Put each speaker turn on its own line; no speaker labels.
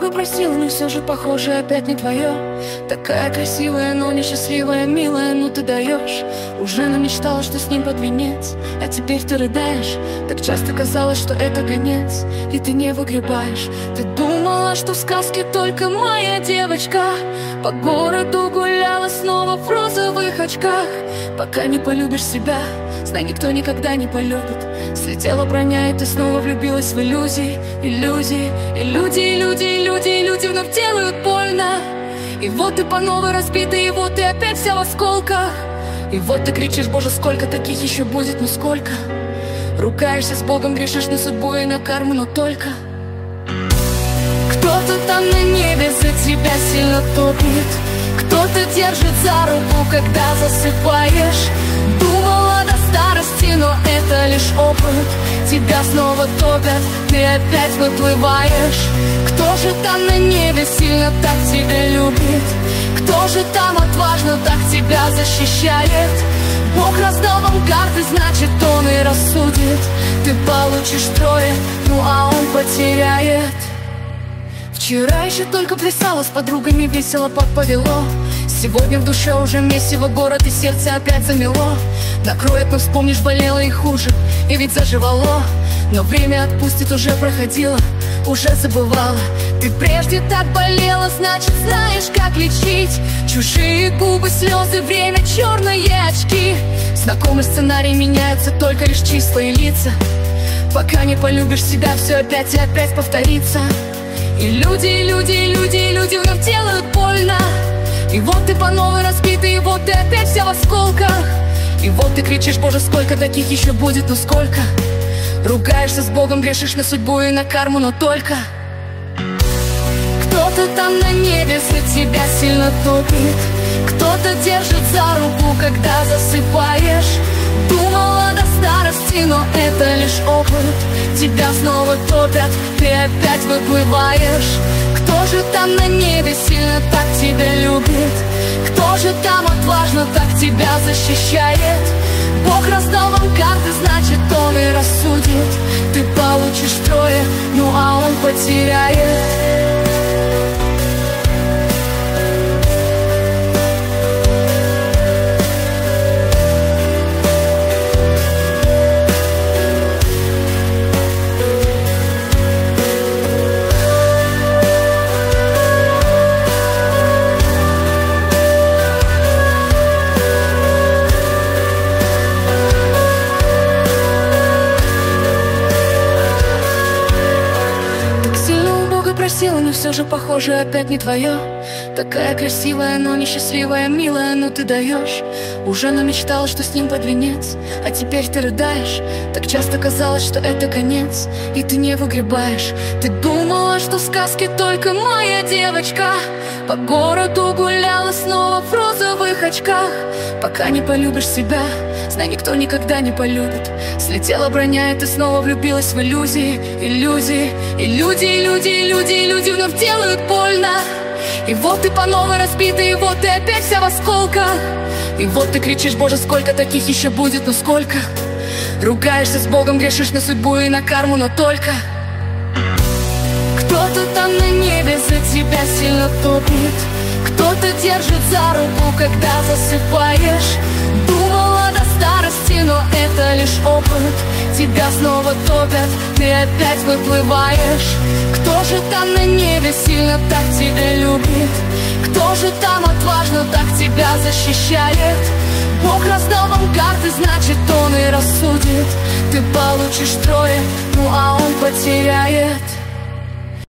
Бога просил, но все же похоже опять не твое. Такая красивая, но несчастливая, милая, ну ты даешь. Уже намечтала, что с ним под венец, а теперь ты рыдаешь. Так часто казалось, что это конец, и ты не выгребаешь. Ты думала, что в сказке только моя девочка по городу гуляла снова в розовых очках. Пока не полюбишь себя, знай, никто никогда не полюбит. Слетела броня, и ты снова влюбилась в иллюзии. Иллюзии, иллюзии, люди, люди, люди вновь делают больно. И вот ты по новой разбитый, и вот ты опять вся в осколках. И вот ты кричишь: Боже, сколько таких еще будет, ну сколько? Ругаешься с Богом, грешишь на судьбу и на карму, но только кто-то там на небе за тебя сильно топит. Кто-то держит за руку, когда засыпаешь. Думала до старости, но это лишь опыт. Тебя снова топят, ты опять выплываешь. Кто же там на небе сильно так тебя любит? Кто же там отважно так тебя защищает? Бог раздал вам карты, значит он и рассудит. Ты получишь трое, ну а он потеряет. Вчера еще только плясала с подругами, весело как повело. Сегодня в душе уже месиво, город и сердце опять замело. Накроет, но вспомнишь, болело и хуже, и ведь заживало. Но время отпустит, уже проходило, уже забывала. Ты прежде так болела, значит знаешь, как лечить. Чужие губы, слезы, время, черные очки. Знакомый сценарий, меняются только лишь числа и лица. Пока не полюбишь себя, все опять и опять повторится. И люди, люди, люди, люди вновь делают больно. И вот ты по новой разбитый, и вот ты опять вся в осколках. И вот ты кричишь: Боже, сколько таких еще будет, ну сколько? Ругаешься с Богом, грешишь на судьбу и на карму, но только кто-то там на небе за тебя сильно топит. Кто-то держит за руку, когда засыпаешь. Думала до старости, но это лишь опыт. Тебя снова топят, ты опять выплываешь. Кто же там на небе сильно так тебя любит? Кто же там отважно так тебя защищает? Бог раздал вам карты, значит он и рассудит. Ты получишь трое, ну а он потеряет. Просила, но все же похоже опять не твое. Такая красивая, но несчастливая, милая, ну ты даешь. Уже намечтала, что с ним под венец, а теперь ты рыдаешь. Так часто казалось, что это конец, и ты не выгребаешь. Ты думала, что в сказке только моя девочка по городу гуляла снова в розовых очках. Пока не полюбишь себя, знай, никто никогда не полюбит. Слетела броня, и ты снова влюбилась в иллюзии. Иллюзии, и люди, люди, люди, люди вновь делают больно. И вот ты по новой разбитый, и вот ты опять вся в осколках. И вот ты кричишь: Боже, сколько таких еще будет, ну сколько? Ругаешься с Богом, грешишь на судьбу и на карму, но только кто-то там на небе за тебя сильно топит. Кто-то держит за руку, когда засыпаешь. Думала до старости, но это лишь опыт. Тебя снова топят, ты опять выплываешь. Кто же там на небе сильно так тебя любит? Кто же там отважно так тебя защищает? Бог раздал вам карты, значит он и рассудит. Ты получишь трое, ну а он потеряет.